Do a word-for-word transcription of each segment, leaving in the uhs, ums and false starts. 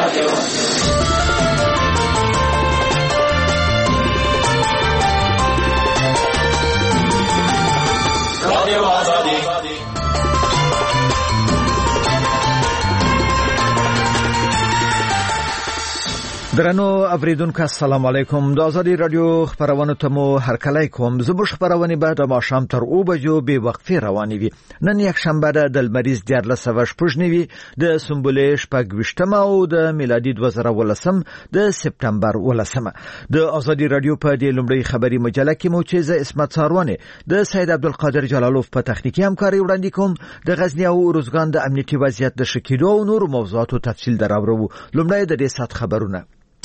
درنو اوریدونکو السلام علیکم. د ازادي رادیو خبرونه ته مو هرکلی کوم. زه به خبرونه به د ماښام تر او بجو به وقفه روانې وي. نن یک شنبه ده د لمریز دیارلس سوه شپږ نوي د سنبلې شپږ ویشتمه او د میلادي دوه زره ولسم د سپتمبر ولسمه. د ازادي رادیو په دې لومړی خبري مجله کې مو چې زه اسمت ساروانه د سید عبدالقادر جلالوف په تخنیکی همکاري وړاندې کوم. د غزنی او روزګان د امنیتي وضعیت د شکیدو او نور موضوعاتو تفصیل دراوړو. لومړی د دې سات خبرونه.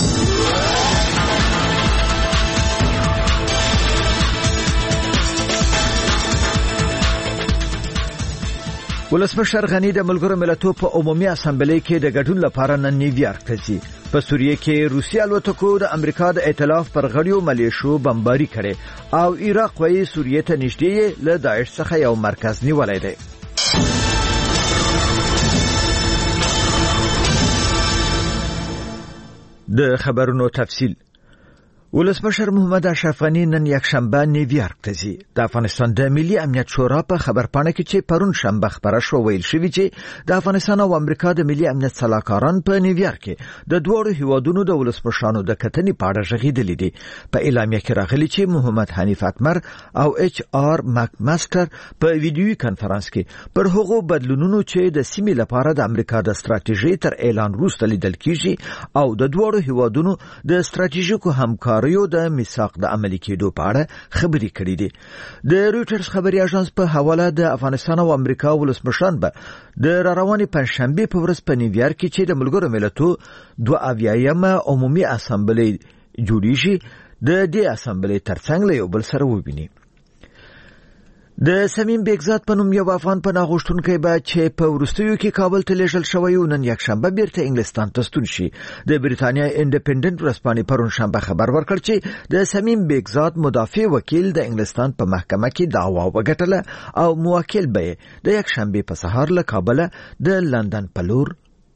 ولسمشر غنی د ملګرو ملتونو په عمومي اسامبلې کې د ګډون لپاره نن نیویارک ته ځي. په سوریه کې روسیا الوتکو د امریکا د ائتلاف پر غړیو ملیشو بمباري کړي او عراق وايي سوریه ته نږدې له داعش څخه یو مرکز نیولای دی. د خبرونو تفصیل. ولسمشر محمد اشرف غنی نن یک شنبه نیویارک ته ځي. د افغانستان د ملي امنیت شورا په خبرپاڼه کې چې پرون شنبه خبره شو ویل شوی چې د افغانستان او امریکا د ملي امنیت صلاحکاران په نیویارک کې د دوه هیوادونو د ولسمشرانو د کتنې په اړه غږیدلې دي. په اعلامیه کې راغلي چې محمد حنیف اتمر او ایچ آر ماکماستر په ویډیوي کانفرنس کې پر هغو بدلونونو چې د سیمې لپاره د امریکا د ستراتیژۍ تر اعلان وروسته لیدل کیږي او د دوه هیوادونو د ستراتیژیکو همکارۍ یو د میثاق د عملي کېدو په اړه خبرې کړې دي. د رويټرز خبري اژانس په حواله د افغانستان او امریکا ولسمشران به د روانې پنځشنبه په ورځ په نیویارک کې چې د ملګرو ملتونو دوه اویایمه عمومي اسامبلې جوړیږي د دې اسامبلې ترڅنګ له یو بل سره وویني. د سمیم بیگزاد په نوم یو افغان پناه غوښتونکی به چې په وروستیو کې کابل ته لیږل شوی و نن یک شنبه بیرته انګلستان ته ستون شي. د بریتانیا انډیپندنت ورځپاڼې پرون شنبه خبر ورکړ چې د سمیم بیگزاد مدافع وکیل د انګلستان په محکمه کې دعوا وګټله او موکل به د یک شنبه په سهار له کابل د لندن په لور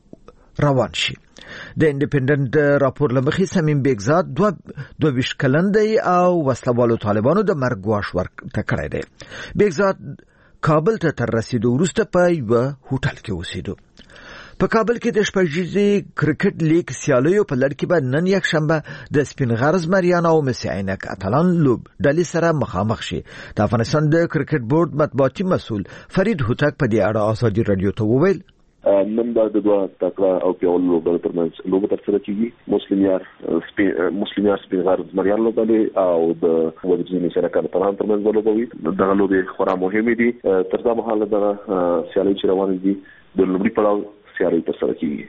روان شي. د انډیپندنت راپور لمخې سمیم بیگزاد دوه دوه ویشت کلن دی او وسلوالو طالبانو د مرګ ګواښ ورته کړی دی. بیگزاد کابل ته تر رسیدو وروسته په یو هوټل کې اوسېدو. په کابل کې د شپږیزې کرکټ لیګ سیالیو په لړ کې به نن یک شنبه د سپین غرز مریان او مسی عینک اتلان لوب ډلې سره مخامخ شي. د افغانستان د کرکټ بورډ مطبوعاتي مسؤل فرید هوتک په دې اړه ازادي رادیو ته وویل نن دا د دوه تکړه او پیاوړو لوبغاړو ترمنځ لوبه ترسره کیږي. مسلم یار مسلم یار سپین غرز مریان لوبغاړي او د ورځنی شرکت اتلان ترمنځ لوبه وي. دغه لوبې خورا مهمه دي. تر دا مهاله د سیالي چې روانه دي د لومړي پړاو سیالي ترسره کیږي.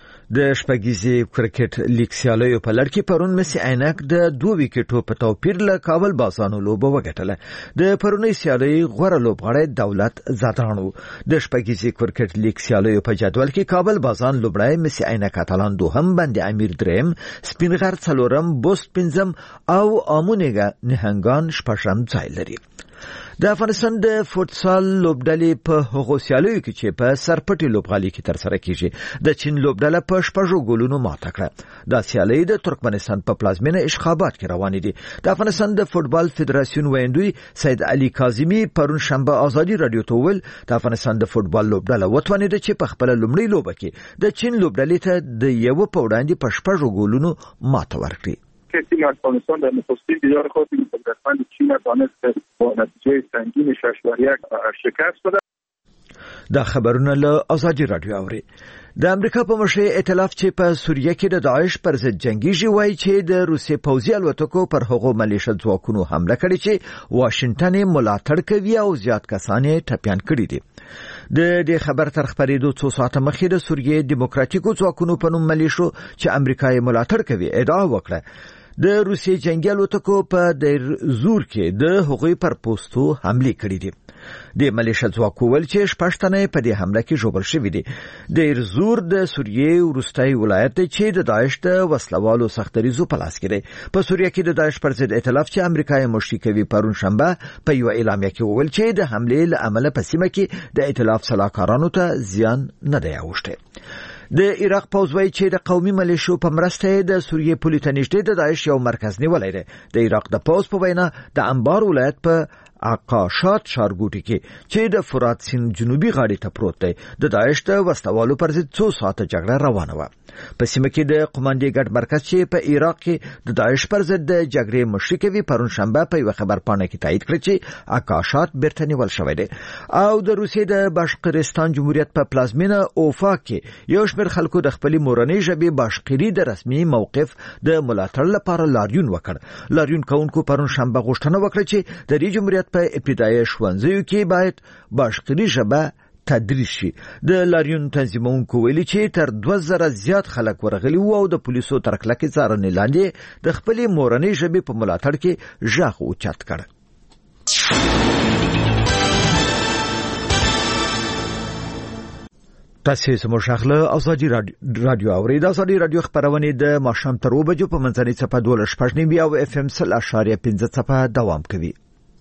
د شپږیزې کرکټ لیګ سیالیو په لړ کې پرون مسی عینک د دوه وکټو په توپیر له کابل بازانو لوبه وګټله. د پرونی سیالي غوړه لوبغاړی دولت زادرانو. د شپږیزې کرکټ لیګ سیالیو په جدول کې کابل بازان لوبړای مسی عینک اتلان دوهم باندې امیر دریم سپین غر څلورم بوست پنځم او امونګه نهنګان شپږم ځای لري. د افغانستان د فوتسال لوبډلې په هغو سیالیو کې چې په سرپټي لوبغالي کې ترسره کیږي د چین لوبډله په شپږو ګولونو ماته کړه. دا سیالي د ترکمنستان په پلازمینه اشخابات کې روانې دي. د افغانستان د فوتبال فدراسیون ویندوی سید علي کاظمی پرون شنبه ازادي رادیو ته ویل د افغانستان د فوتبال لوبډله وتوانیده چې په خپل لومړی لوبه کې د چین لوبډلې ته د یو په وړاندې په شپږو ګولونو ماته ورکړي. تیم افغانستان در نخستین دیدار خود با قدرتمند چین دانست با نتیجه سنگین شش بر یک شکست بده. دا خبرونه له ازادي رادیو اوري. د امریکا په مشرۍ ائتلاف چې په سوریه کې د داعش پر ضد جنگیږي وایي چې د روسي پوځي الوتکو پر هغو ملیشه ځواکونو حمله کړې چې واشنگټن یې ملاتړ کوي او زیات کسان یې ټپیان کړي دي. د دې خبر تر خبرېدو څو ساعته مخکې د سوریې دیموکراتیکو ځواکونو په نوم ملیشو چې امریکا یې ملاتړ کوي ادعا وکړه د روسي جنگي الوتکو په دیر زور کې د هغوی پر پوسټو حمله کړې دي. د ملیشه ځواکو ول چې شپږتنه په دې حمله کې ژوبل شوی دي. دیر زور د سوریې وروستي ولایت چې د داعش د وسلوالو سختریزو په لاس کې دی. په سوریه کې د داعش پر ضد ائتلاف چې امریکا یې مشري کوي پرون شنبه په یو اعلامیه کې وویل چې د حمله له امله په سیمه کې د ائتلاف سلاکارانو ته زیان نه دی اوښتی. د عراق پوځ وايي چې د قومي ملیشو په مرسته د سوریې پولې ته نږدې د داعش یو مرکز نیولی دی. د عراق د پوځ په وینا د انبار ولایت په عقاشات ښارګوټي کې چې د فرات سیند جنوبي غاړې ته پروت دی د داعش د وسوالو پر ضد څو ساعته جګړه روانه وه. په سیمه کې د قوماندې ګډ مرکز چې په عراق کې د داعش پر ضد د جګړې مشري کوي پرون شنبه په یو خبرپاڼه کې تایید کړ چې عقاشات بیرته نیول شوی دی. او د روسیې د باشقرستان جمهوریت په پلازمینه اوفا کې یو شمېر خلکو د خپلې مورنۍ ژبې باشقري د رسمي موقف د ملاتړ لپاره لاریون وکړ. لاریون کوونکو پرون شنبه غوښتنه وکړه چې د دې جمهوریت په ابتدایي ښوونځیو کې باید باشقري ژبه تدریس شي. د لاریون تنظیمونکو ویلي چې تر دوه زره زیات خلک ورغلي وو او د پولیسو تر کلکې څارنې لاندې د خپلې مورنۍ ژبې په ملاتړ کې غږ اوچت کړ. تاسو زموږ غږ ازادي رادیو اورئ. د ازادي رادیو خبرونه د ماښام تر اوه بجو په منځنۍ څپه دولس شپږ نیمې او اف ام سل اشاریه پنځه څپه دوام کوي.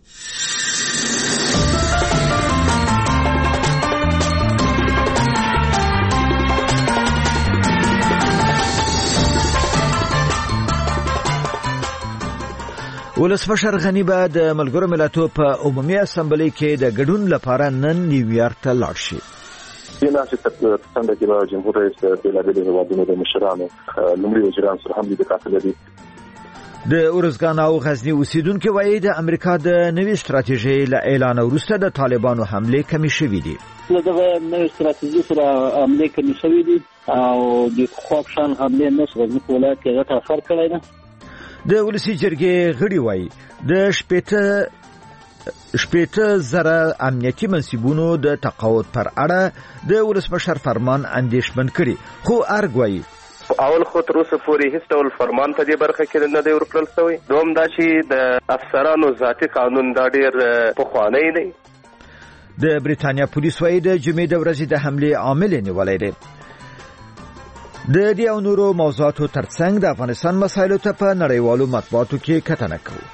ولسمشر غنی به د ملګرو ملتونو په عمومي اسامبلې کې د ګډون لپاره نن نیویارک ته لاړ شي. دینا چې څنګه چې د جمهور رئیس د بېلابېلو هیوادونو د مشرانو لومړي وزیران سره هم د کاتل دي. د اورزګان او غزنی اوسیدونکو وایي د امریکا د نوې ستراتیژۍ له اعلان وروسته د طالبانو حمله کمی شوې دي. دغه نوې ستراتیژي سره حمله کمی شوې دي او د خواب شان حمله نشو د ولایت کې غټه اثر کړی دی. د ولسی جرګې غړي وایي د شپېته شپېته زره امنیتي منصبونو د تقاعد پر اړه د ولسمشر فرمان اندېښمن کړي، خو ارګ وایي اول خو تر اوسه پورې هیڅ ډول فرمان په دې برخه کې نه دی ورکړل شوی. دوم دا چې د افسرانو ذاتي قانون دا ډېر پخوانی دی. د بریتانیا پولیس وایي د جمعې د ورځې د حملې عامل نیولی دی. د دې او نورو موضوعاتو ترڅنګ د افغانستان مسایلو ته په نړیوالو مطبوعاتو کې کتنه کوو.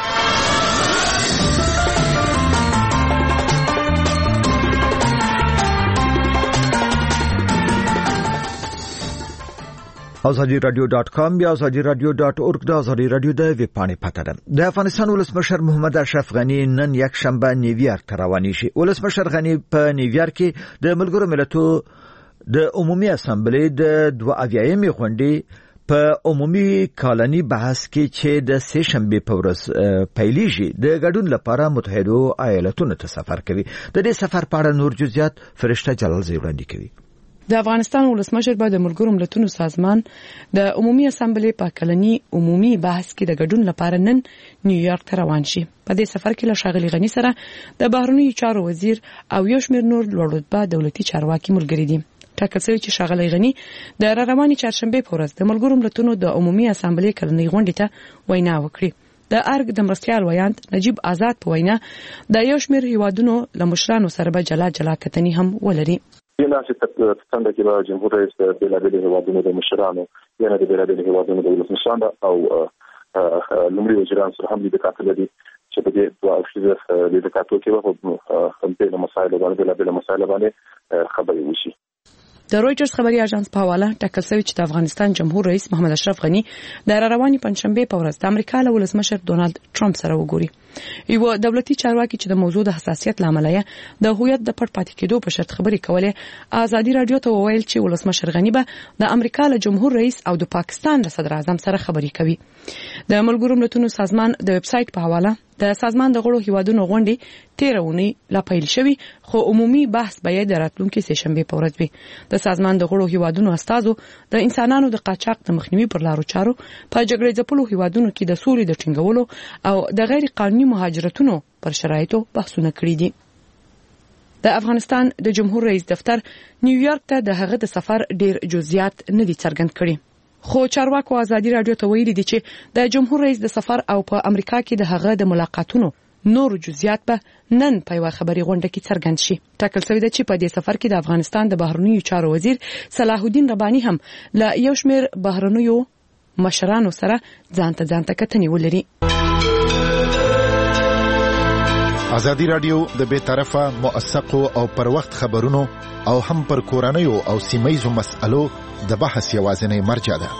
ازادي رادیو ډاټ کام یا ازادي رادیو ډاټ اورګ د ازادي رادیو د ویب پاڼې پته ده. د افغانستان ولسمشر محمد اشرف غنی نن یک شنبه نیویارک ته رواني شي. ولسمشر غنی په نیویارک کې د ملګرو ملتونو د عمومي اسامبلې د دوه اویایم غونډې په عمومي کالني بحث کې چې د سه شنبه په ورځ پیلېږي د ګډون لپاره متحده ایالاتونو ته سفر کوي. د دې سفر په اړه نور جزئیات فرشته جلال زی وړاندې کوي. د افغانستان ولسمشر به د ملګرو ملتونو سازمان د عمومي اسامبلې په کلني عمومي بحث کې د ګډون لپاره نن نیویارک ته روان شي. په دې سفر کې له ښاغلي غني سره د بهرنیو چارو وزیر او یو شمېر نور لوړ رتبه دولتي چارواکي ملګري دي. ټاکل شوی چې ښاغلي غني د را روانې چهارشنبه په ورځ د ملګرو ملتونو د عمومي اسامبلې کلنۍ غونډې ته وینا وکړي. د ارګ د مرستیال ویاند نجیب آزاد په وینا د یو شمېر هیوادونو له مشرانو سره به جلا جلا کتنې هم ولري. دینا چې څنګه چې د جمهور رئیس د بېلابېلو هیوادونو د مشرانو یعنې د بېلابېلو هیوادونو د ولسمشرانو او لومړي وزیران سره هم د کاتل دي چې په دې دوه اړخیزه د کاتو کې په بېلابېلو مسایلو باندې بېلابېلو مسایلو باندې خبرې وشي. د رويټرز خبري اژانس په حواله ټاکل شوی چې د افغانستان جمهور رئیس محمد اشرف غنی د را روانې پنځشنبه په ورځ د امریکا له ولسمشر ډونالد ټرمپ سره وګوري. یو دولتي چارواکي چې د موضوع د حساسیت لامل یې د هویت د پټ پاتې کېدو په شرط خبري کولې ازادي رادیو ته وویل چې ولسمشر غنی به د امریکا له جمهور رئیس او د پاکستان له صدر اعظم سره خبري کوي. د ملګرو ملتونو سازمان د ویب سټ په حواله د سازمان د غړو هیوادونو غونډې تیرونی لا پیل شوی، خو عمومي بحث به د راتلونکي سه شنبه په ورځ وي. د سازمان د غړو هیوادونو استازو د انسانانو د قاچاق د مخنیوي پر لارو چارو په جګړې ځپلو هیوادونو کې د سولې د ټینګولو او د غیر قانوني مهاجرتونو پر شرایطو بحثونه کړي دي. د افغانستان د جمهور رئیس دفتر نیویارک ته د هغه د سفر ډیر جزئیات نه دي څرګند کړي، خو چارواکو ازادي رادیو ته ویلي دي چې د جمهور رئیس د سفر او په امریکا کې د هغه د ملاقاتونو نور جزئیات به نن په یو خبري غونډه کې څرګند شي. ټاکل شوی دی چې په دې سفر کې د افغانستان د بهرنیو چارو وزیر صلاح الدین رباني هم له یو شمېر بهرنیو مشرانو سره ځان ته ځان ته کتنې ولري. ازادي رادیو د بے طرفه موثقو او پر وخت خبرونو او هم پر کورنیو او سیمایزو مسألو د بحث یوازینی مرجع ده.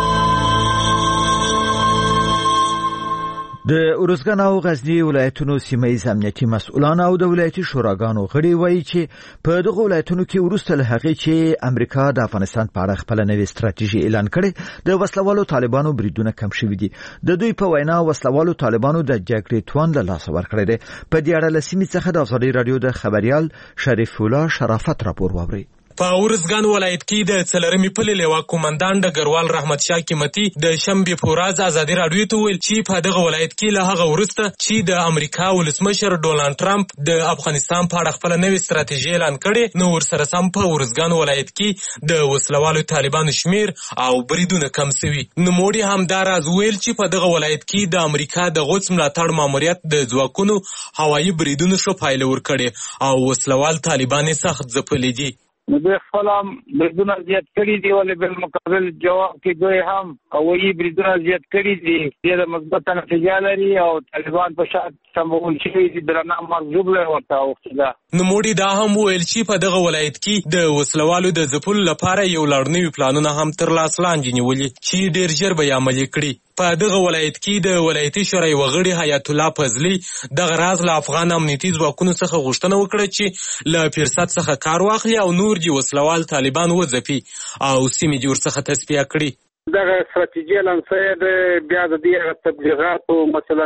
د ارزګان او غزنی ولایتونو سیمایي امنیتي مسؤلان او د ولایتي شوراګانو غړي وایي چې په دغه ولایتونو کې وروسته له هغې چې امریکا د افغانستان په اړه خپل نوې ستراتیژي اعلان کړې د وسلوالو طالبانو بریدونه کم شوي دي. د دوی په وینا وسلوالو طالبانو د جګړې توان له لاسه ورکړی دی. په دې اړه له سیمې څخه د ازادي رادیو د خبريال شریف الله شرافت راپور واوري. په ارزګان ولایت کې د څلرمې پلې لیوا کومندان ډګروال رحمت شاه قیمتي د شنبې په ورځ ازادي رادیو ته ویل چې په دغه ولایت کې له هغه وروسته چې د امریکا ولسمشر ډونالد ټرمپ د افغانستان په اړه خپل نوې ستراتیژي اعلان کړې، نو ورسره سم په ارزګان ولایت کې د وسلوالو طالبانو شمیر او بریدونه کم شوي. نوموړي همدا راز ویل چې په دغه ولایت کې د امریکا د غوڅ ملاتړ ماموریت د ځواکونو هوایي بریدونو ښه پایله ورکړې او وسلوال طالبان یې سخت ځپلي دي. نو دوی خپل هم بریدونه زیات کړي دي، ولې بالمقابل جواب کې دوی هم هوایي بریدونه زیات کړي دي. ډېره مثبته نتیجه لري او طالبان په شا سمبول شوي دي، درنه مرغوب له ورته اوښتې ده. نوموړي دا هم ویل چې په دغه ولایت کې د وسلوالو د ځپلو لپاره یو لړ نوي پلانونه هم تر لاس لاندې نیولي چې ډېر ژر به یې عملي کړي. په دغه ولایت کې د ولایتي شورای وغړي حیات الله فضلي دغه راز له افغان امنیتي ځواکونو څخه غوښتنه وکړه چې له فرصت څخه کار واخلي او نور دي وسلوال طالبان وځپي او سیمې دې ورڅخه تصفیه کړي. دغه ستراتیژي لنسه د بیا د دې تبلیغاتو مثلا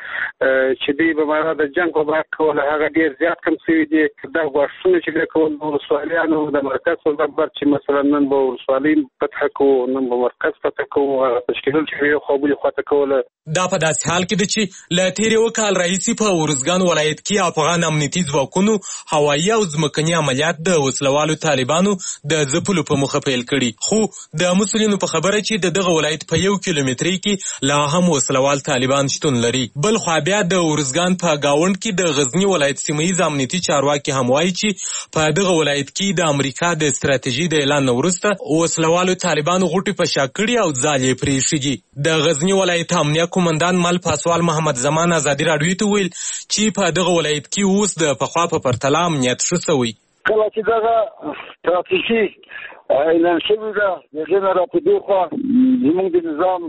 چې دوی به مراد د جنګ په برخه کول هغه ډیر زیات کم شوي دي. د غوښتنو چې کول د ولسوالیانو د مرکز په برخه چې مثلا نن به ولسوالۍ فتح کوو، نن به مرکز فتح کوو، هغه تشکیل چې یو خو بلې خواته کوله. دا په داسې حال کې ده چې له تېر یو کال راهیسې په ارزګان ولایت کې افغان امنیتي ځواکونو هوایي او ځمکني عملیات د وسلوالو طالبانو د ځپلو په موخه پیل کړي، خو د مسؤلینو په خبره چې د دغه ولایت په یو کیلومتري کې لا هم وسلوال طالبان شتون لري. بل خو بیا د ارزګان په گاوند کې د غزنی ولایت سیمایي امنیتي چارواکي هم وایي چې په دغه ولایت کې د امریکا د ستراتیژي د اعلان وروسته وسلوالو طالبانو غوټي په شاکړي او ځالې پرېښي دي. د غزنی ولایت امنیه کومندان مل پاسوال محمد زمان ازادي رادیو ته ویل چې په دغه ولایت کې اوس د پخوا په پرتله امنیت ښه شوی. کله چې دغه ستراتیژي اعلان شوې ده د هغې نه راپدې خوا زموږ د نظام،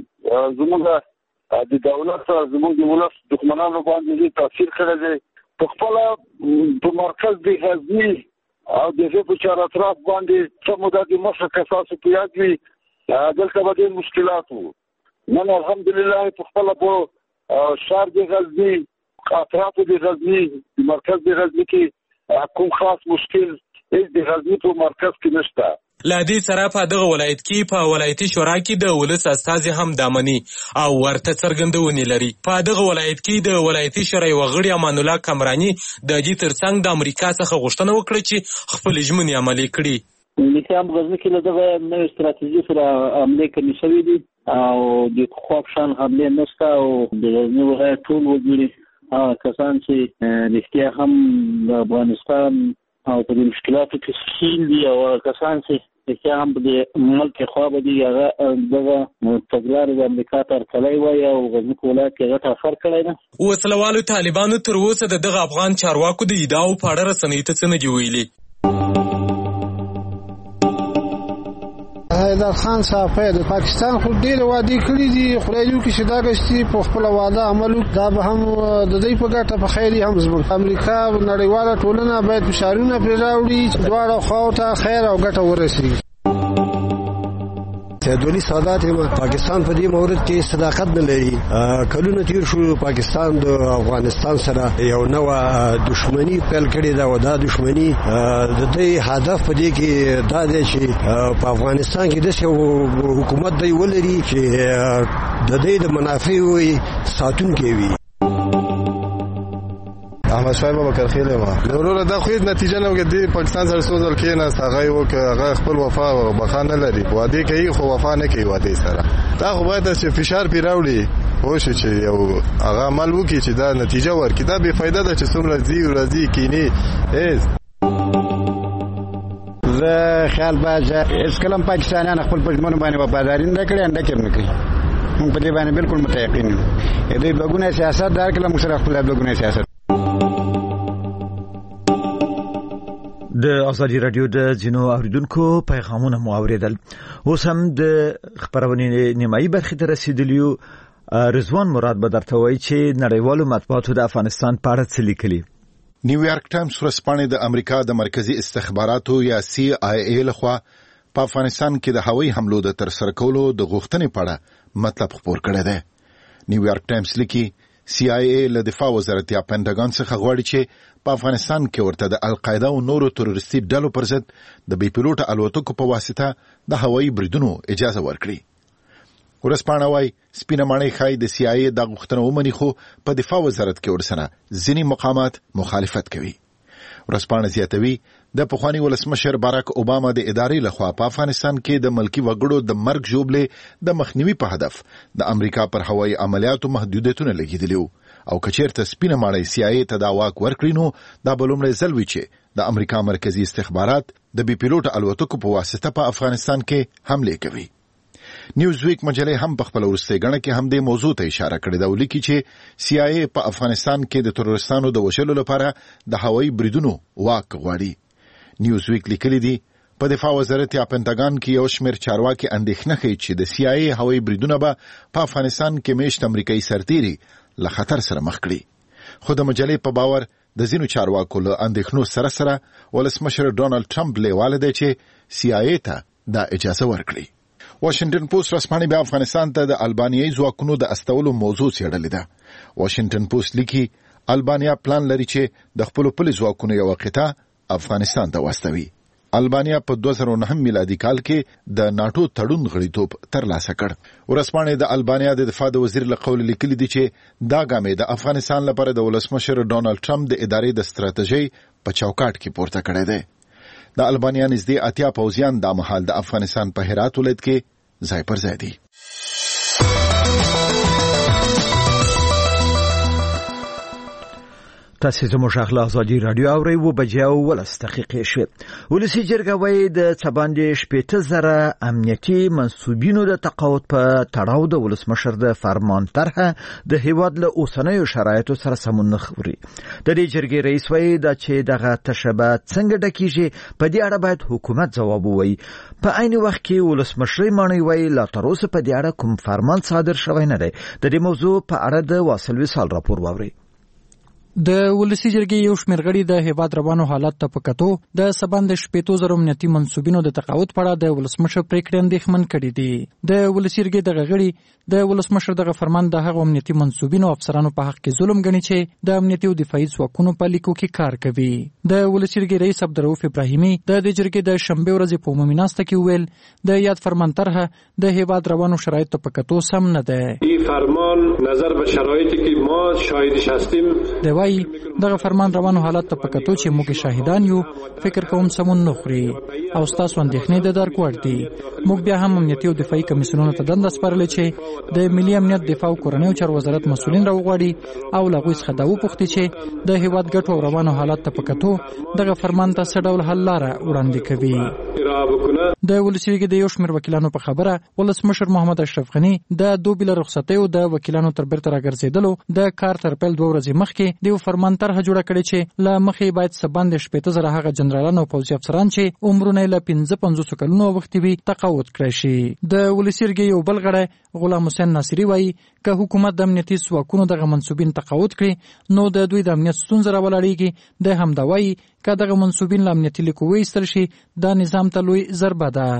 زموږ د دولت، زموږ د ولس دښمنانو باندې دې تاثیر کړی دی. په خپله په مرکز د غزني او د هغې په چار اطراف باندې څه موده د مخه که تاسو په یاد وي دلته به ډېر مشکلات وو. نن الحمدلله په خپله په ښار د غزني، اطرافو د غزني، مرکز د غزني کې کوم خاص مشکل هیڅ د غزني په مرکز کې نشته. له دې سره په دغه ولایت کې په ولایتي شورا کې د ولس استازي هم دامني او ورته څرګندونې لري. په دغه ولایت کې د ولایتي شورا وغړي امان الله کمرانی د دې ترڅنګ د امریکا څخه غوښتنه وکړه چې خپل ژمنې عملي کړي. امریکا هم غزني کې له دغه نوې ستراتیژي سره عملې کړې شوې دي او د خواب شان حملې نشته او د غزني ولایت ټول وګړي هغه کسان چې رښتیا هم د افغانستان او په دې مشکلاتو کې ښکیل دي او کسان چې رښتیا هم په دې ملک خواب دي هغه دغه تګلارې د امریکا ته هرکلی وایي او غزني په ولایت کې غټ اثر کړی ده. وسلوالو طالبانو تر اوسه د دغه افغان چارواکو د ادعاو په اړه رسنیو ته څه نه دي ویلي. حیدر خان صاحب د پاکستان خو ډېر وعده کړې دي، خدای دې وکړي چې دا غشتي په خپل وعده عمل وکړي، دا به هم د دې په ګټه په خیر هم زموږ امریکا نړیواله ټولنه باید فشارونه پرې راوړي چې دواړه خواو ته خیر او ګټه ورسېږي. سیدولي سادات پاکستان په دې مورد کې صداقت نه لري. کلونه تیر شو پاکستان د افغانستان سره یو نوې دښمنی پیل کړې ده او دا دښمنی د دې هدف په دې کې دا دی چې په افغانستان کې د حکومت دی ولري چې د دې د منافعو ساتونکی وي. احمد شاه بابکر خیل ما ضرور دا خو نتیجه نه وګړي پاکستان سره سوزل کې نه هغه وک هغه خپل وفا او بخانه لري وعده کوي خو وفا نه کوي وعده سره دا خو باید چې فشار پیراوړي هوښ چې یو هغه عمل وکړي چې دا نتیجه ورکړي. دا به فائدہ ده چې څومره زی او راضي کینی هیڅ زه خیال باندې اس کلم پاکستانیان خپل پښمنو باندې وفاداری نه کړي انده کې نه کوي. موږ په دې باندې بالکل متيقن یو. دې بګونه سیاست دار کله موږ سره خپل بګونه سیاست د ازادي رادیو د جنو اوریدونکو پیغامونه مو اوریدل. اوس هم د خبرونې نیمایي برخې ته رسیدلیو. رضوان مراد به درته وایي چې نړیوالو مطبوعاتو د افغانستان په اړه څه لیکلي. نیویارک ټایمز ورځپاڼه د امریکا د مرکزی استخباراتو یا سی آی ای لخوا په افغانستان کې د هوایي حملو د ترسره کولو د غوښتنې په اړه مطلب خپور کړی دی. نیویارک ټایمز لیکي سی آی ای له دفاع وزارت یا پینټاګون څخه غواړي چې په افغانستان کې ورته د القاعده او نورو تروریستي ډلو پر ضد د بې پیلوټه الوتکو په واسطه د هوایي بریدونو اجازه ورکړي. ورځپاڼه وايي سپینه ماڼۍ ښایي د سی آی ای د غوښتنه ومني خو په دفاع وزارت کې ورسره ځینې مقامات مخالفت کوي. ورځپاڼه زیاتوي د پخوانی ولسمشر باراک اوباما د ادارې لخوا په افغانستان کې د ملکی وګړو د مرګ ژوبلې د مخنیوي په هدف د امریکا پر هوایي عملیاتو محدودیتونه لګیدلی او کچیرته سپینه ماڼۍ سی آی ای ته دا واک ورکړي نو دا به لومړی ځل وي چې د امریکا مرکزی استخبارات د بې پیلوټه الوتکو په واسطه په افغانستان کې حمله کوي. نیوز ویک مجله هم په خپل ورسته غنه کې هم د موضوع ته اشاره کړې ده ولیکي چې سی آی ای په افغانستان کې د تروریستانو د وشلو لپاره د هوایي بریدونو واک غواړي. نیوز ویک لیکلی دی په دفاع وزارت یا پینټاګون کې یو شمېر چارواکي اندېښنه کوي چې د سی آی ای هوایي بریدونه به په افغانستان کې میشت امریکایي سرتیري له خطر سره مخ کړي. خو د مجلې په باور د ځینو چارواکو له اندېښنو سره سره ولسمشر ډونالد ټرمپ لیواله دی چې سی آی ای ته دا اجازه ورکړي. واشنگټن پوسټ ورځپاڼه به افغانستان ته د البانیایي ځواکونو د استولو موضوع څېړلې ده. واشنگټن پوسټ لیکي البانیا پلان لري چې د خپل پولیس ځواکونو یو قطعه افغانستان ته واستوي. البانیا په دوه زره نهه میلادي کال کې د ناتو تړون غړیتوب ترلاسه کړ. ورځپاڼه د البانیا د دفاع د وزیر له قول لیکلي دي چې دا ګامې د افغانستان لپاره د ولسمشر ډونالد ټرمپ د ادارې د ستراتیژي په چوکاټ کې پورته کړی دی. د البانیا نږدې اتیا پوځیان د مهال د افغانستان په هرات ولایت کې ځای پر ځای دي. تاسو زموږ غلا ازادي رادیو اورئ و بجاو ولس دقیقې شوه. ولسی جرګه وایي د څباندې شپېته زره امنیتي منسوبینو د تقاعد په تړاو د ولسمشر د فرمان طرحه د هیواد له اوسنیو شرایطو سره سمون نه خوري. د دې جرګې رئیس وایي دا چې دغه تشبه څنګه ډکیږي په دې اړه باید حکومت ځواب ووایي. په عین وخت کې ولسمشر مانی وایي لا تر اوسه په دې اړه کوم فرمان صادر شوی نه دی. د دې موضوع په اړه د واصل وصال راپور واورئ. د ولسی جرګې یو شمېر غړي د هیواد روانو حالت ته په کتو د سباند شپېتو زره امنیتي منسوبینو د تقاعد په اړه د ولسمشر پریکړې اندېښمن کړي دي. د ولسی جرګې دغه غړي د ولسمشر دغه فرمان د هغو امنیتي منسوبینو افسرانو په حق کې ظلم ګڼي چې د امنیتي او دفاعي ځواکونو په لیکو کې کار کوي. د ولسی جرګې رئیس عبدالرؤف ابراهیمي د دې جرګې د شنبه ورځې په عمومي ناسته کې ویل د یاد فرمان طرحه د هیواد روانو شرایطو په کتو سم نه ده. این فرمان نظر به شرایطی که ما شاهدش هستیم دی وايي دغه فرمان روانو حالت ته په کتو چې موږ شاهدان یو فکر کوم سمون نه خوري او تاسو اندېښنې د درک وړ دي. موږ بیا هم امنیتي او دفاعي کمیسیونونو ته دنده سپارلې چې د ملي امنیت دفاع او کورنیو چارو وزارت مسؤلین راوغواړي او له هغوی څخه دا وپوښتي چې د هیواد ګټو او روانو حالت ته په کتو دغه فرمان ته څه ډول حل لاره وړاندې کوي. د ولسی جرګې د یو شمېر وکیلانو په خبره ولسمشر محمد اشرف غني د دوه بل رخصتیو د وکیلانو تر بیرته راګرځېدلو د کار تر پیل دوه ورځې مخکې د فرمان طرحه جوړه کړې چې له مخې باید سباند شپېته زره هغه جنرالان او پوځي افسران چې عمرونه له پنځه پنځوس کلونو وختي وي تقاعد کړی شي. د ولسی جرګې یو بل غړی غلام حسین ناصری وایي که حکومت د امنیتي ځواکونو دغه منسوبین تقاعد کړي نو د دوی د امنیت ستونزه راولاړېږي. د همدا وایي که دغه منسوبین له امنیتي لیکو وایستل شي دا نظام ته لوی ضربه ده.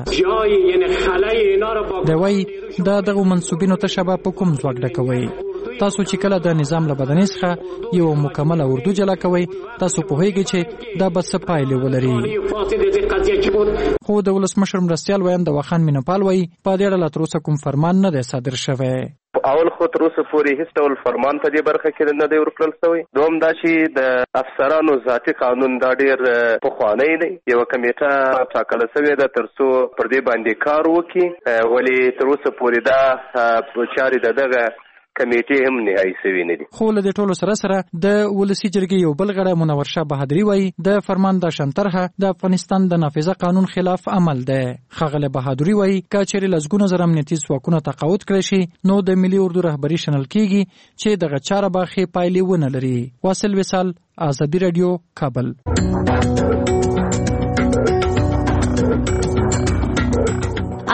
دی وایي دا دغه منسوبینو ته شبه په کوم ځواک ډکوي. تاسو چې کله د نظام له بدنې څخه یو مکمله اردو جلا کوئ تاسو پوهیږئ چې دا به څه پایلې ولري. خو د ولسمشر مرستیال ویاند دواخان مینوپال وایي په دې اړه لا تر اوسه کوم فرمان نه دی صادر شوی. اول خو تر اوسه پورې هیڅ ډول فرمان په دې برخه کې نه دی ورکړل شوی. دوم دا چې د افسرانو ذاتي قانون دا ډېر پخوانی دی. یوه کمیټه ټاکله شوې ده تر څو پر دې باندې کار وکړي ولې تر اوسه پورې دا چارې د دغه کمیټې هم نهایي شوي نه دي. خو له دې ټولو سره سره د ولسی جرګې یو بل غړی منور شاه بهادري وایي د فرمان د شان طرحه د افغانستان د نافذه قانون خلاف عمل دی. ښاغلی بهادري وایي که چېرې لسګونه زره امنیتي ځواکونه تقاعد کړی شي نو د ملي اردو رهبري شنل کېږي چې دغه چاره به ښې پایلې ونه لري. واصل وصال، ازادي راډیو، کابل.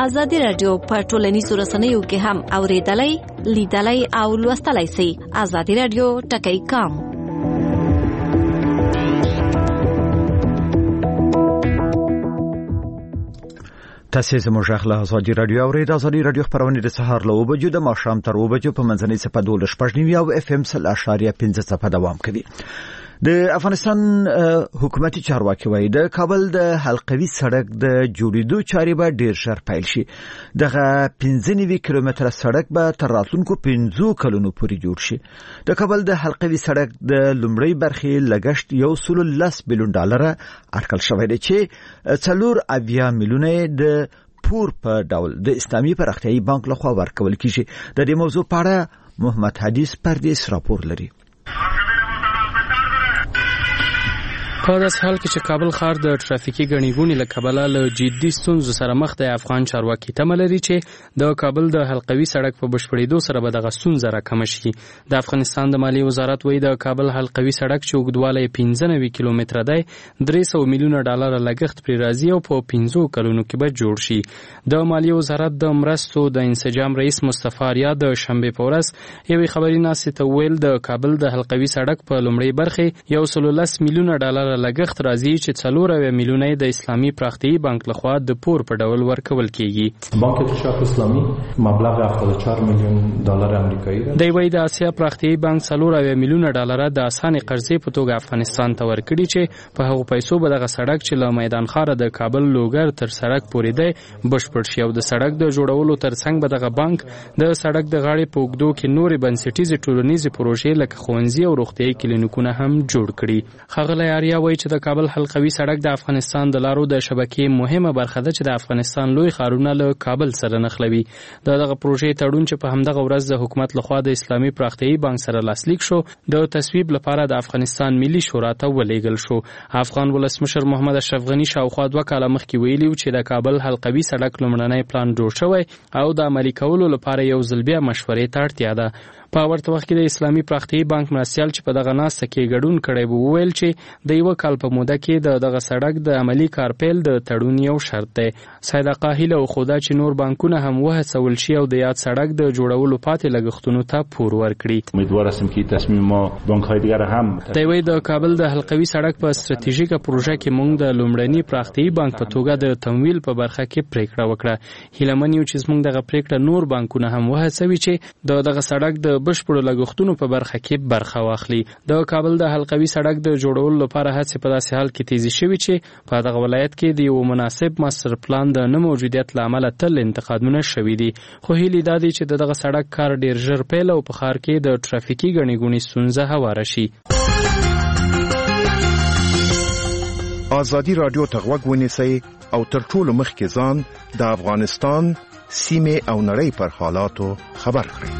ازادي رادیو په ټولنیزو رسنیو کې هم اوریدلای لیدلای او لوستلای شئ. ازادي رادیو ټکی کام. تاسو زموږ غږ ازادي رادیو اورید. ازادي رادیو خبرونه د سهار له وبجو د ماښام تر وبجو په منځنۍ صفه دوه شپږ نیو او اف ام سل اشاریه پنځه صفه دوام کوي. د افغانستان حکومتي چارواکي وایي د کابل د حلقوي سړک د جوړېدو چارې به ډیر ژر پیل شي. دغه پنځه نوي کیلومتره سړک به تر راتلونکو پنځو کلونو پورې جوړ شي. د کابل د حلقوي سړک د لومړۍ برخې لګښت یو سل لس بلیون ډالر اټکل شوی دی چې څلور اویا میلیونه د پور په ډول د اسلامي پراختیایي بانک لخوا ورکول کیږي. د دې موضوع په اړه محمد حدیث پردیس راپور لري. په داسې حال کې چې کابل ښار د ټرافیکي ګڼې ګوڼې له کبله له جدي ستونزو سره مخ دی، افغان چارواکي تمه لري چې د کابل د حلقوي سړک په بشپړېدو سره به دغه ستونزه راکمه شي. د افغانستان د مالیې وزارت وایي د کابل حلقوي سړک چې اوږدوالی یې پنځه نوي کیلومتره دی، درې سوه میلیونه ډالره لګښت پرې راځي او په پنځو کلونو کې به جوړ شي. د مالیې وزارت د مرستو د انسجام رئیس مصطفی آریا د شنبې په ورځ یوې خبري ناستې ته وویل د کابل د حلقوي سړک په لومړۍ برخې یو سل لس میلیونه ډالر لګښت راځي چې څلور اویا میلیونه د اسلامي پراختیایي بانک لخوا د پور په ډول ورکول کیږي. بانک اتحاد اسلامي مبلغ هفتاد و چهار میلیون دلار آمریکایی دی. دی وايي د اسیا پراختیایي بانک څلور اویا میلیونه ډالر د اسانه قرضې په توګه افغانستان ته ورکړي چې په هغو پیسو به دغه سړک چې له میدان ښاره د کابل لوګر تر سړک پورې دی بشپړ شي او د سړک د جوړولو ترڅنګ به دغه بانک د سړک د غاړې په اوږدو کې نورې بنسټیزې ټولنیزې پروژې لکه ښوونځي او روغتیایي کلینیکونه هم جوړ کړي. ښاغلی آریا وایي چې د کابل حلقوي سړک د افغانستان د لارو د شبکې مهمه برخه ده چې د افغانستان لوی ښارونه له کابل سره نښلوي. د دغه پروژې تړون چې په همدغه ورځ د حکومت لخوا د اسلامي پراختیایي بانک سره لاسلیک شو د تصویب لپاره د افغانستان ملي شورا ته ولېږل شو. افغان ولسمشر محمد اشرف غني شاوخوا دوه کاله مخکې ویلي و چې د کابل حلقوي سړک لومړنی پلان جوړ شوی او د عملي کولو لپاره یو ځل بیا مشورې ته اړتیا ده. په ورته وخت کې د اسلامي پراختیایي بانک مرستیال چې په دغه ناسته کې ګډون کړی و وویل چې د یوه کال په موده کې د دغه سړک د عملي کار پیل د تړون یو شرط دی. صادقه هیله وښوده چې نور بانکونه هم وهڅول شي او د یاد سړک د جوړولو پاتې لګښتونو ته پور ورکړي. امیدوار هستم که تصمیم ما بانک‌های دیگر هم دی وايي د کابل د حلقوي سړک په ستراتیژیکه پروژه کې موږ د لومړني پراختیایي بانک په توګه د تمویل په برخه کې پریکړه وکړه. هیله من یو چې زموږ دغه پریکړه نور بانکونه هم وهڅوي چې د دغه سړک د بشپړو لګښتونو په برخه کې برخه واخلي. د کابل د حلقوي سړک د جوړولو لپاره هڅې په داسې حال کې تیزی شوي چې په دغه ولایت کې د یو مناسب ماستر پلان د نه موجودیت له امله تل انتقادونه شوي دي. خو هیلې دا دي چې د دغه سړک کار ډیر ژر پیل او په ښار کې د ټرافیکي ګڼې ګوڼې ستونزه هواره شي. ازادي رادیو ته غوږ ونیسئ او تر ټولو مخکې ځان د افغانستان سیمې او نړۍ پر حالاتو خبر کړئ.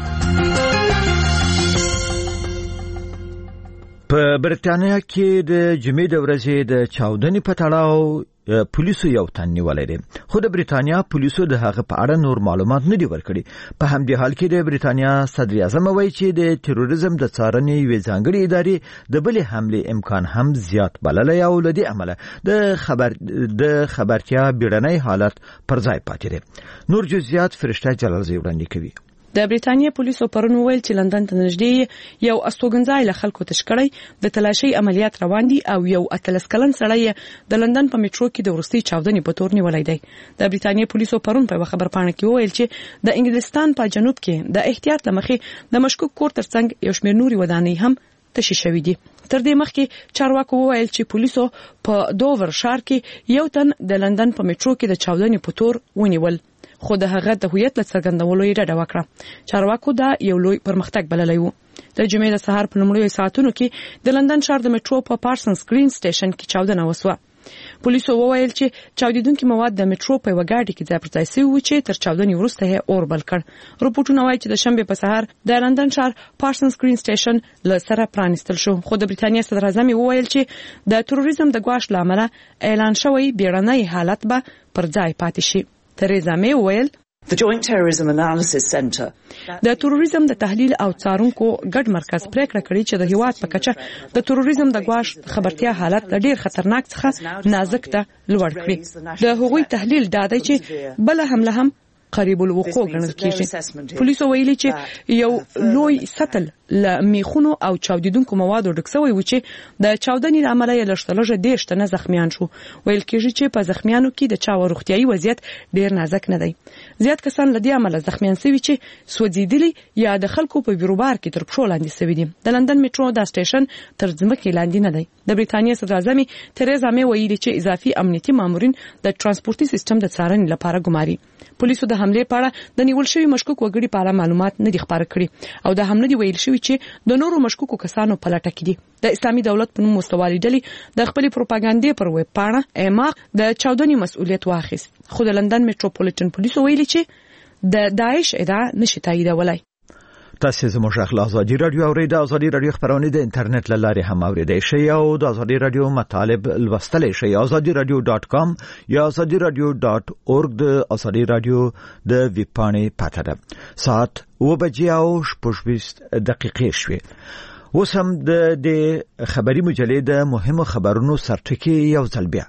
په برتانیا کې د جمعې د ورځې د چاودنې په تړاو پولیسو یو تن نیولی دی، خو د برتانیا پولیسو د هغه په اړه نور معلومات نه دي ورکړي. په همدې حال کې د برتانیا صدر اعظم وایي چې د تروریزم د څارنې یوې ځانګړې ادارې د بلې حملې امکان هم زیات بللی او له دې امله د خبر د خبرتیا بیړنی حالت پر ځای پاتې دی. نور جزئیات فرشته جلالزی وړاندې کوي. د بریتانیا پولیسو پرون ویل چې لندن ته نږدې یو استوګنځای له خلکو تش کړی د تلاشي عملیات روان دي او یو اتلس کلن سړی د لندن په میټرو کې د ورستي چاودنې په تور نیولای دی. د بریتانیا پولیسو پرون په خبر پاڼه کې ویل چې د انګلستان په جنوب کې د احتیاط لمخې د مشکوک کور ترڅنګ یو شمېر نوري ودانۍ هم تشي شوې دي. تر دې مخکې چارواکو وویل چې پولیسو په دوور ښار کې یو تن د لندن په میټرو کې د چاودنې په تور ونیول، خو د هغه د هویت له څرګندولو یې ډډه وکړه. چارواکو دا یو لوی پرمختګ بللی و. د جمعې د سهار په لومړیو ساعتونو کې د لندن ښار د میټرو په پارسنز گرین سټیشن کې چاودنه وسوه. پولیسو وویل چې چاودیدونکي مواد د میټرو په یوه ګاډي کې ځای پر ځای شوي وو چې تر چاودنې وروسته یې اور بل کړ. رپورټونه وایي چې د شنبې په سهار د لندن ښار پارسنز گرین سټیشن له سره پرانیستل شو، خو د برتانیا صدر اعظم وویل چې د تروریزم د ګواښ له امله اعلان شوی بیړنی حالت به پر ځای پاتې شي. تریزا می وویل د تروریزم د تحلیل او څارونکو ګډ مرکز پریکړه کړې چې د هیواد په کچه د تروریزم د ګواښ خبرتیا حالت ډیر خطرناک څخه نازک ته لوړ کړی. د هغوی تحلیل دا دی چې بل حمله هم قریب الوقوع ګڼل کیږي. پولیسو ویلي چې یو لوی سطل ل میخونو او چاودیدونکو موادو ډک شوی و چې د چاودنې لامل یې لشتلجه ډیر شتنه زخمیان شو. ویل کیږي چې په زخمیانو کې د چا وروختیايي وضعیت ډیر نازک نه دی. زیات کسان لدی عمل زخمیان شوی چې سوځیدلی یا د خلکو په بیروبار کې تر پښو لاندې شوی دي. د لندن میټرو دا سټیشن تر ځمکې لاندې نه دی. د بریتانیا صدر اعظم تریزا مې ویلي چې اضافي امنیتي مامورین د ترانسپورتي سیستم د څارنې لپاره ګماري. پولیسو د حمله په اړه د نیول شوی مشکوک وګړي په اړه معلومات نه دي خبر کړي او د حمله دی ویل شوی چې د نورو مشکوکو کسانو په لټه کې دي. د اسلامي دولت په نوم مستوالي ډلې د خپل پروپاګاندا پر ویب پاڼه ایما د چاودنې مسؤلیت واخیست. خو د لندن میټروپولیټن پولیسو ویلي چې د داعش ادعا نشي تاییدولای. تاسو زموږ خپل ازادي رادیو اوریدل د ازادي رادیو خبرونه د انټرنیټ لارې هم اوریدای شئ او د ازادي رادیو مطالب لوستلای شئ. ازادي رادیو ډاټ کام یا ازادي رادیو ډاټ اورګ د ازادي رادیو د ویب پاڼې پته ده. ساعت و بجې او شپږ دقیقې شوې. اوس هم د دې خبري مجلې د مهمو خبرونو سرټکی یو ځل بیا.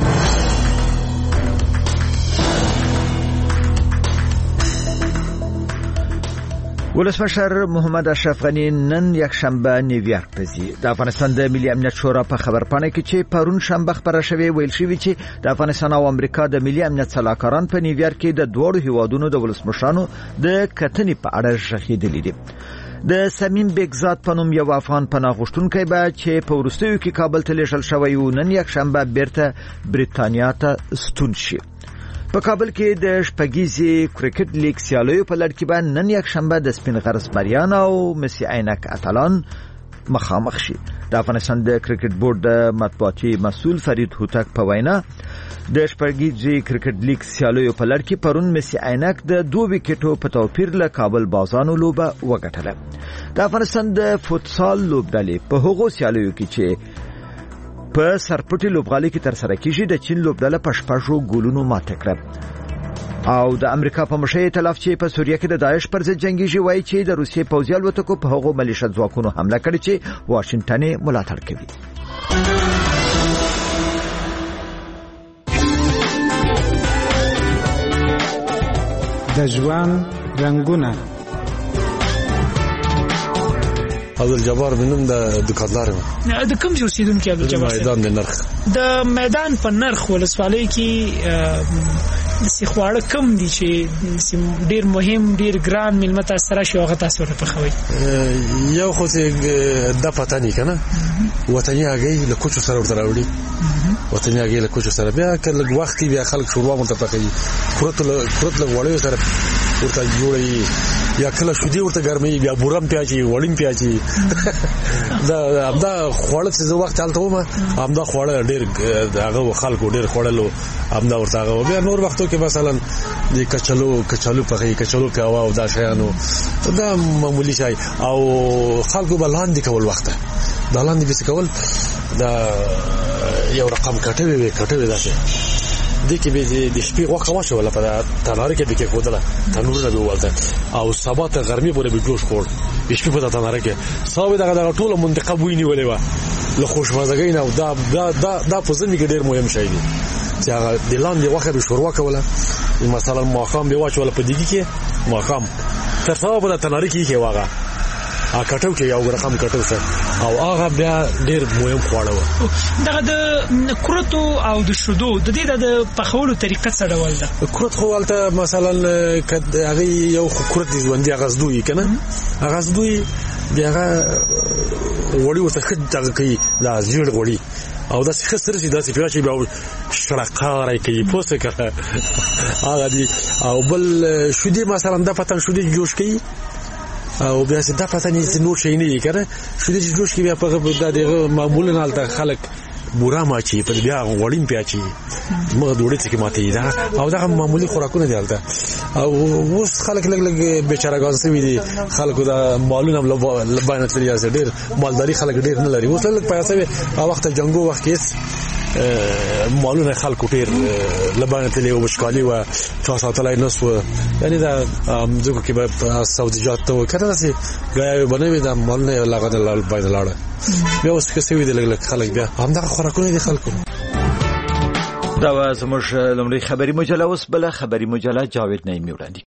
ولسمشر محمد اشرف غنی نن یک شنبه نیویورک ته ځي. د افغانستان د ملي امنیت شورا په خبرپاڼه کې چې پرون شنبه خبره شوې ویل شوی چې د افغانستان او امریکا د ملي امنیت صلاحکاران په نیویورک کې د دوه هیوادونو د ولسمشرانو د کتنې په اړه ژغېدلي دي. د سمیم بیگزاد په نوم یو افغان پناه غوښتونکی به چې په وروستیو کې کابل ته لیږل شوی و نن یک شنبه بیرته بریتانیا ته ستون شي. په کابل کې د شپږیزې کرکټ لیګ سیالیو په لړ کې به نن یک شنبه د سپین غرز بریان او مسی عینک اتلان مخامخ شي. د افغانستان د کرکټ بورډ د مطبوعاتي مسؤل فرید هوتک په وینا د شپږیزې کرکټ لیګ سیالیو په لړ کې پرون مسی عینک د دوه وکټو په توپیر له کابل بازانو لوبه وګټله. د افغانستان د فوتسال لوبډلې په هغو سیالیو کې چې په سرپټي لوبغالي کې تر سره کیږي د چین لوبډله په شپږو ګولونو ماته کړه او د امریکا په مشرۍ ائتلاف چې په سوریه کې د داعش پر ضد جنگیږي وایي چې د روسیې پوځي الوتکو په هغو ملیشه ځواکونو حمله کړې چې واشنگټن یې ملاتړ کوي. د ژوند رنگونه عبدالجبار بنم د دکاندار د کوم ځای اوسیدونکو عبدالجبار میدان د نرخ د میدان په نرخ ولسوالۍ کې د سیخواړه کم دي چې ډیر مهم ډیر ګران ملمت سره شي هغه تاسو ته پخوي. یو خو د پته نه کنه وطني هغه له کوچو سره ورته راوړي وطني هغه له کوچو سره بیا کله وخت بیا خلک شروع مونته پخوي کورت له کورت له وړي سره ورته جوړي یا کله شودي ورته ګرمي بیا بورم پیاچی وړین پیاچی دا دا خوړل چې وخت حالت ومه همدا خوړل ډیر هغه خلکو ډیر خوړلو همدا ورته هغه بیا نور وختو کې مثلا د کچلو کچلو په کې کچلو په هوا او دا شیانو دا معمولی شي او خلکو بلاندې کول وخت دا لاندې به کول دا یو رقم کټوي وي کټوي داسې د کې به د شپې وخت واشه ولا په تناره کې به کې خودله تنور نه ولته او سبات ګرمي پورې به جوش خور د شپې په تناره کې صاحب دغه ټوله منطقه ویني ولې و له خوشمزګۍ نه دا دا دا د پوزمي کې ډیر مهم شي دي چې هغه د لاندې وخت به شروع کوله مثلا ماقام به واچول په دګي کې ماقام تر صاحب د تناره کې کې واغه ا کټو کې یو رقم کټو څه او هغه بیا ډیر مهم خواړه و دغه د کورتو او د شودو د دې د پخولو طریقه څه ډول ده کورت خو ولته مثلا هغه یو کورت دی ژوندۍ غزدوی کنه غزدوی بیا وړي وته خدای کوي لا زیړ وړي او دا څه خسر چې دا څه پیاچې بیا شړقارای کوي پوسه کړه هغه دی او بل شودي مثلا د پتن شودي جوش کوي او بیا څه د پاتنې نور شي نه کړه شو دې جوړ شي بیا په دغه معمولا حالت خلک بورا ماچی په بیا وړین پیاچی مغه دوړې چې ماته دا او دا معمولی خوراکونه دی حالت او اوس خلک لګ لګ بیچارهګان سوي دي خلکو دا مالونه لبانه تلیا ډیر مالداري خلک ډیر نه لري اوس لګ پیسې او وخت جنگو وخت کې مالونه خلکو ډیر لبانه تلې او مشکالي و چا ساتلای نس و یعنی دا زګو کې به سعودیات ته کړه چې غیا بنوي دا مالونه لاغه لال باید لاړه بیا اوس کې سوي د لګ خلک بیا همدغه خوراکونه دي خلکو. دا زموږ لومړی خبري مجله، اوس بل خبري مجله جاوید نعیمی وړاندې